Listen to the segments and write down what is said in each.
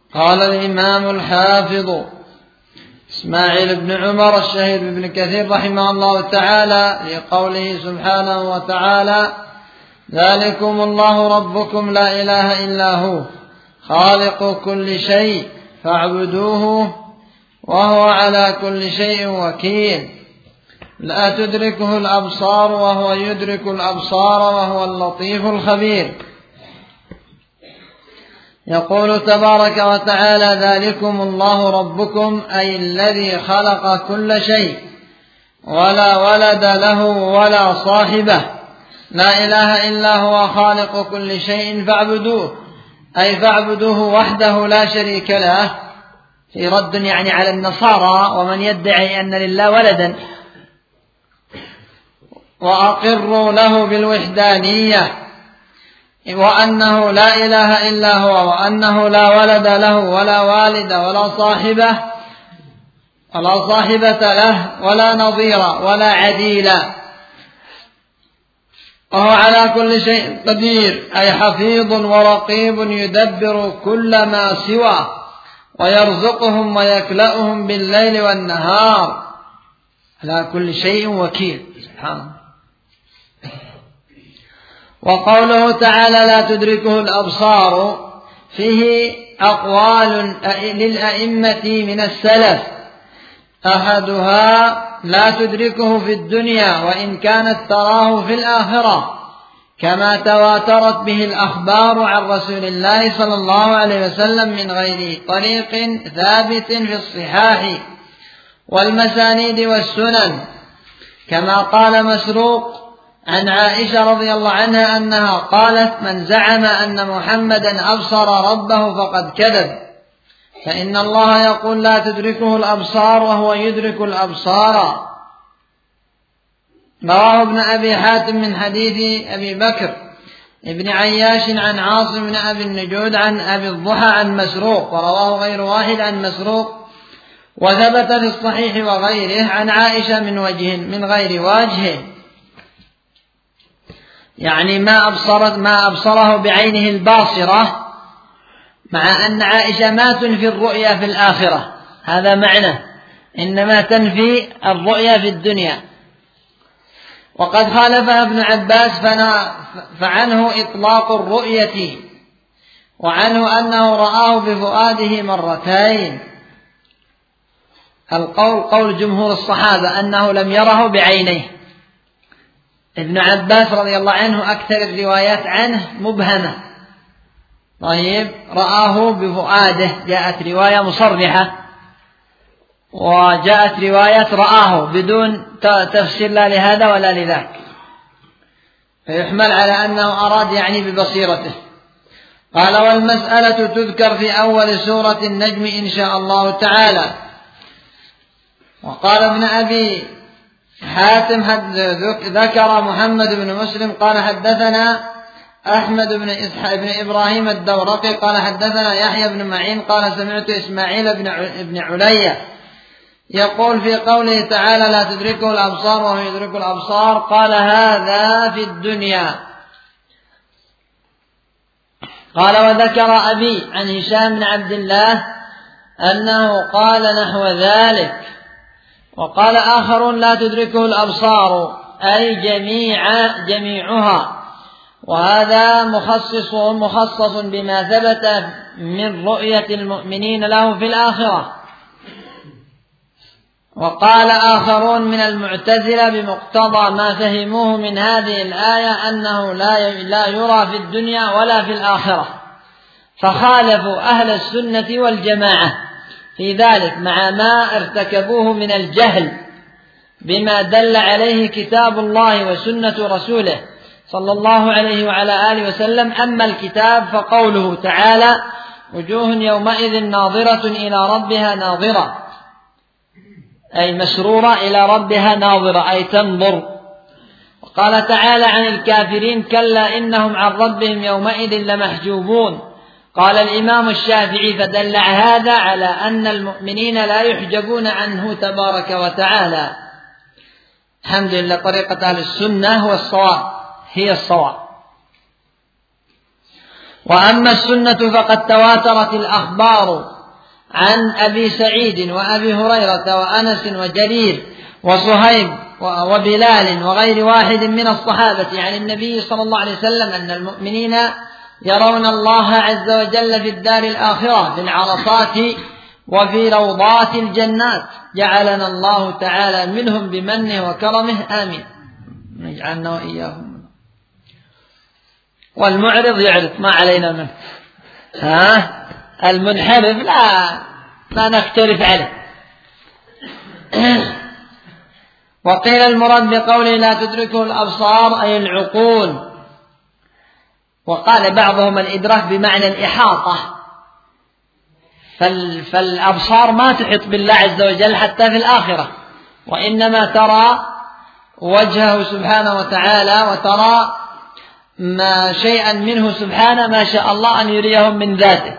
قال الإمام الحافظ إسماعيل بن عمر الشهيد بن كثير رحمه الله تعالى لقوله سبحانه وتعالى: ذلكم الله ربكم لا إله إلا هو خالق كل شيء فاعبدوه وهو على كل شيء وكيل لا تدركه الأبصار وهو يدرك الأبصار وهو اللطيف الخبير. يقول تبارك وتعالى: ذلكم الله ربكم، أي الذي خلق كل شيء ولا ولد له ولا صاحبه، لا إله إلا هو خالق كل شيء فاعبدوه، أي فاعبدوه وحده لا شريك له، في رد يعني على النصارى ومن يدعي أن لله ولدا، وأقروا له بالوحدانية وأنه لا إله إلا هو، وأنه لا ولد له ولا والد ولا صاحبة له ولا نظير ولا عديل، وهو على كل شيء قدير، أي حفيظ ورقيب يدبر كل ما سواه ويرزقهم ويكلأهم بالليل والنهار، على كل شيء وكيل سبحانه. وقوله تعالى: لا تدركه الأبصار، فيه أقوال للأئمة من السلف، أحدها: لا تدركه في الدنيا وإن كانت تراه في الآخرة، كما تواترت به الأخبار عن رسول الله صلى الله عليه وسلم من غير طريق ثابت في الصحاح والمسانيد والسنن، كما قال مسروق عن عائشة رضي الله عنها أنها قالت: من زعم أن محمدا أبصر ربه فقد كذب، فإن الله يقول: لا تدركه الأبصار وهو يدرك الأبصار. رواه ابن أبي حاتم من حديث أبي بكر ابن عياش عن عاصم بن أبي النجود عن أبي الضحى عن مسروق، ورواه غير واحد عن مسروق، وثبت في الصحيح وغيره عن عائشة من غير وجه، يعني ما أبصره بعينه الباصرة، مع أن عائشة ما تنفي الرؤيا في الآخرة، هذا معنى، إنما تنفي الرؤيا في الدنيا. وقد خالفها ابن عباس فعنه إطلاق الرؤية، وعنه أنه رآه بفؤاده مرتين. القول قول جمهور الصحابة أنه لم يره بعينيه. ابن عباس رضي الله عنه أكثر الروايات عنه مبهمة. طيب، رآه بفؤاده، جاءت رواية مصرحة، وجاءت رواية رآه بدون تفسير لا لهذا ولا لذاك، فيحمل على أنه أراد يعني ببصيرته. قال: والمسألة تذكر في أول سورة النجم إن شاء الله تعالى. وقال ابن أبي حاتم ذكر محمد بن مسلم قال: حدثنا أحمد بن إبراهيم الدورقي قال: حدثنا يحيى بن معين قال: سمعت إسماعيل بن علية يقول في قوله تعالى: لا تدركه الأبصار وهو يدرك الأبصار، قال: هذا في الدنيا. قال: وذكر أبي عن هشام بن عبد الله أنه قال نحو ذلك. وقال آخرون: لا تدركه الأبصار أي جميعها، وهذا مخصص بما ثبت من رؤية المؤمنين له في الآخرة. وقال آخرون من المعتزلة بمقتضى ما فهموه من هذه الآية أنه لا يرى في الدنيا ولا في الآخرة، فخالفوا أهل السنة والجماعة في ذلك، مع ما ارتكبوه من الجهل بما دل عليه كتاب الله وسنة رسوله صلى الله عليه وعلى آله وسلم. أما الكتاب فقوله تعالى: وجوه يومئذ ناظرة إلى ربها ناظرة، أي مسرورة إلى ربها ناظرة، أي تنظر. وقال تعالى عن الكافرين: كلا إنهم عن ربهم يومئذ لمحجوبون. قال الإمام الشافعي: فدل هذا على أن المؤمنين لا يحجبون عنه تبارك وتعالى. الحمد لله، طريقة أهل السنة هي الصواب. وأما السنة فقد تواترت الأخبار عن أبي سعيد وأبي هريرة وأنس وجرير وصهيب وبلال وغير واحد من الصحابة عن النبي صلى الله عليه وسلم أن المؤمنين يرون الله عز وجل في الدار الآخرة في العرصات وفي روضات الجنات، جعلنا الله تعالى منهم بمنه وكرمه، آمين، نجعلنا وإياهم. والمعرض يعرض ما علينا منه، المنحرف لا نختلف عليه. وقيل المراد بقوله لا تدركه الأبصار أي العقول، وقال بعضهم الإدراك بمعنى الإحاطة، فالأبصار ما تحيط بالله عز وجل حتى في الآخرة، وإنما ترى وجهه سبحانه وتعالى وترى ما شيئا منه سبحانه ما شاء الله أن يريهم من ذاته.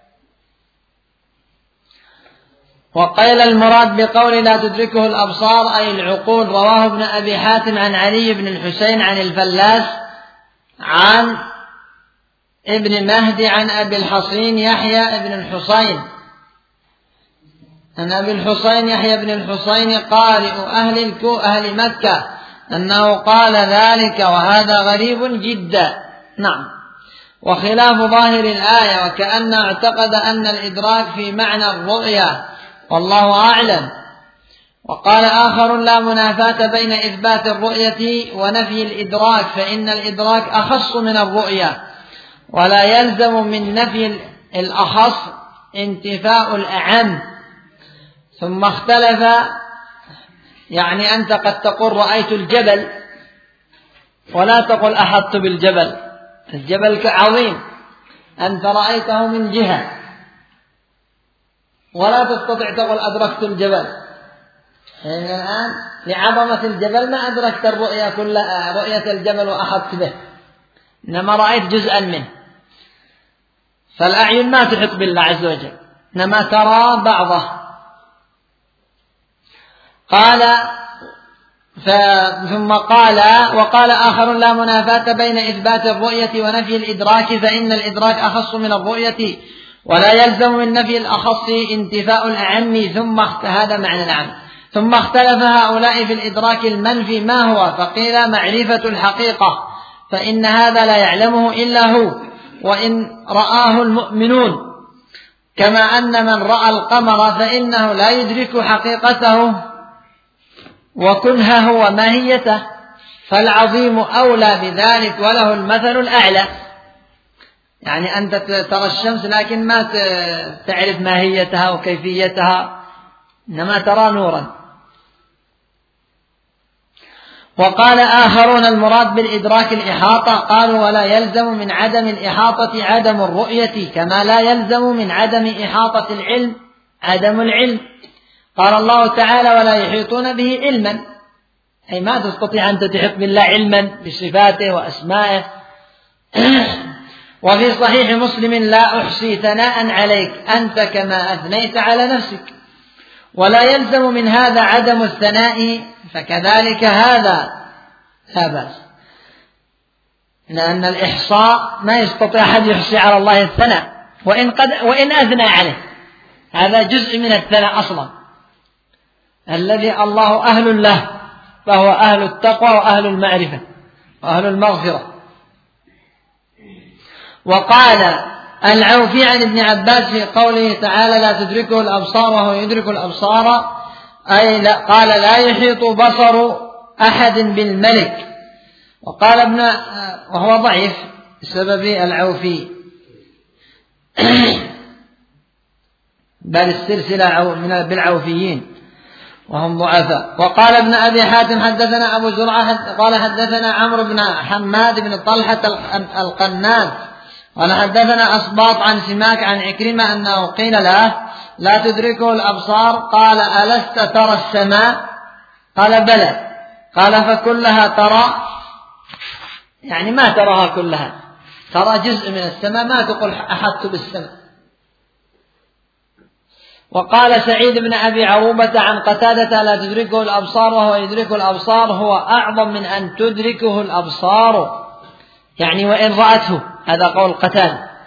وقيل المراد بقول لا تدركه الأبصار أي العقول، رواه ابن أبي حاتم عن علي بن الحسين عن الفلاس عن ابن مهدي عن أبي الحصين يحيى بن الحصين عن أبي الحصين يحيى بن الحصين قارئ أهل مكة أنه قال ذلك، وهذا غريب جدا. نعم. وخلاف ظاهر الآية وكأنه اعتقد أن الإدراك في معنى الرؤيا، والله أعلم. وقال آخر لا منافاة بين إثبات الرؤية ونفي الإدراك، فإن الإدراك أخص من الرؤيا، ولا يلزم من نفي الأخص انتفاء الأعم. ثم اختلف، يعني أنت قد تقول رأيت الجبل ولا تقول أحطت بالجبل، الجبل عظيم، أنت رأيته من جهة ولا تستطيع تقول أدركت الجبل، يعني الآن لعظمة الجبل ما أدركت الرؤية كلها، رؤية الجبل وأحطت به، إنما رأيت جزءا منه. فالأعين ما تحط بالله عز وجل، إنما ترى بعضه. قال ثم قال وقال آخر لا منافاة بين إثبات الرؤية ونفي الإدراك، فإن الإدراك أخص من الرؤية، ولا يلزم من نفي الأخص انتفاء الأعم. هذا معنى العام. ثم اختلف هؤلاء في الإدراك المنفي ما هو، فقيل معرفة الحقيقة، فإن هذا لا يعلمه إلا هو، وإن رآه المؤمنون، كما أن من رأى القمر فإنه لا يدرك حقيقته وكنهه وماهيته، فالعظيم أولى بذلك وله المثل الأعلى. يعني أنت ترى الشمس لكن ما تعرف ماهيتها وكيفيتها، إنما ترى نورا. وقال آخرون المراد بالإدراك الإحاطة، قالوا ولا يلزم من عدم الإحاطة عدم الرؤية، كما لا يلزم من عدم إحاطة العلم عدم العلم. قال الله تعالى ولا يحيطون به علما، أي ما تستطيع أن تحيط بالله علما بصفاته وأسمائه. وفي صحيح مسلم لا أحصي ثناء عليك أنت كما أثنيت على نفسك، ولا يلزم من هذا عدم الثناء، فكذلك هذا لا بأس، لأن الإحصاء ما يستطيع أحد يحصي على الله الثناء وإن أثنى عليه، هذا جزء من الثناء أصلا، الذي الله أهل له، فهو أهل التقوى وأهل المعرفة وأهل المغفرة. وقال العوفي عن ابن عباس في قوله تعالى لا تدركه الأبصار وهو يدرك الأبصار، أي لا، قال لا يحيط بصر أحد بالملك. وقال وهو ضعيف بسبب العوفي بل السلسلة بالعوفيين وهم ضعفاء. وقال ابن أبي حاتم حدثنا أبو زرعة قال حدثنا عمرو بن حماد بن طلحة القناد قال حدثنا أصباط عن سماك عن عكرمة أنه قيل له لا تدركه الأبصار، قال ألست ترى السماء؟ قال بلى. قال فكلها ترى؟ يعني ما تراها كلها، ترى جزء من السماء، ما تقول أحطت بالسماء. وقال سعيد بن أبي عروبة عن قتادة لا تدركه الأبصار وهو يدرك الأبصار، هو أعظم من أن تدركه الأبصار، يعني وإن رأته، هذا قول قتادة،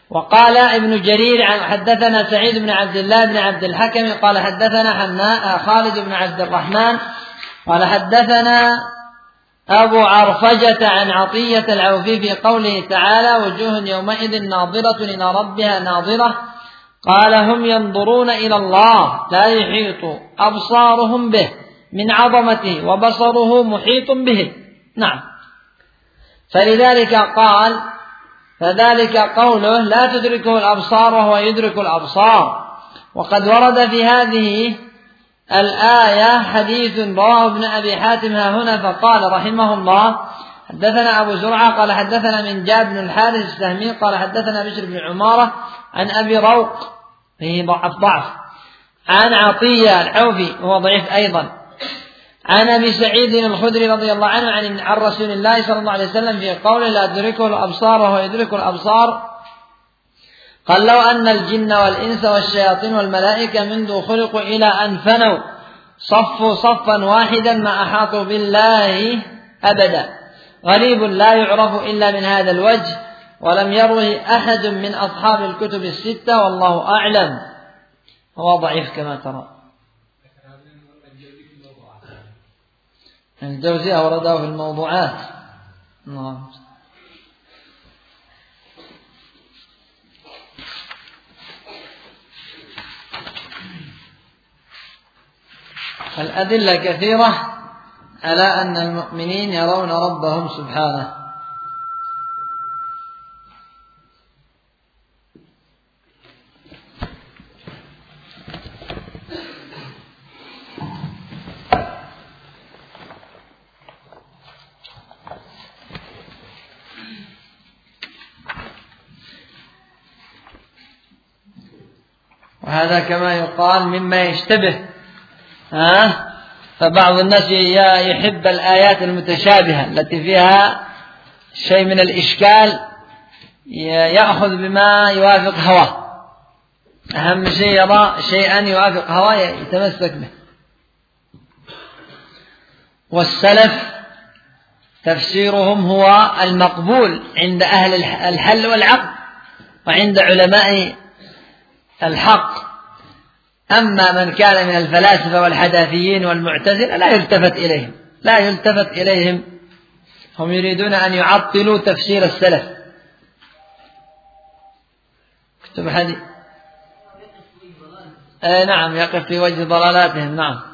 وقال ابن جرير حدثنا سعيد بن عبد الله بن عبد الحكم قال حدثنا خالد بن عبد الرحمن قال حدثنا أبو عرفجة عن عطية العوفي في قوله تعالى وجوه يومئذ ناظرة إلى ربها ناظرة قال هم ينظرون إلى الله لا يحيط أبصارهم به من عظمته وبصره محيط به. نعم. فلذلك قال فذلك قوله لا تدركه الأبصار وهو يدرك الأبصار. وقد ورد في هذه الآية حديث رواه ابن أبي حاتم هنا فقال رحمه الله حدثنا أبو زرعة قال حدثنا من جاب بن الحارث السهمي قال حدثنا بشر بن عمارة عن أبي روق فيه ضعف عن عطية العوفي وهو ضعيف أيضا عن أبي سعيد الخدري رضي الله عنه عن رسول الله صلى الله عليه وسلم في قوله لا تدركه الأبصار وهو يدرك الأبصار قال لو أن الجن والإنس والشياطين والملائكة منذ خلقوا إلى أن فنوا صفوا صفا واحدا ما أحاطوا بالله أبدا. غريب لا يعرف إلا من هذا الوجه ولم يروه أحد من أصحاب الكتب الستة والله أعلم. هو ضعيف كما ترى. الجوزي أورده في الموضوعات. الأدلة كثيرة على أن المؤمنين يرون ربهم سبحانه. وهذا كما يقال مما يشتبه فبعض الناس يحب الآيات المتشابهة التي فيها شيء من الإشكال يأخذ بما يوافق هواه. أهم شيء يرى شيئا يوافق هواه يتمسك به. والسلف تفسيرهم هو المقبول عند أهل الحل والعقد وعند علماء الحق. أما من كان من الفلاسفة والحداثيين والمعتزلة لا يلتفت إليهم. هم يريدون أن يعطلوا تفسير السلف. كتب حديث نعم يقف في وجه ضلالاتهم. نعم.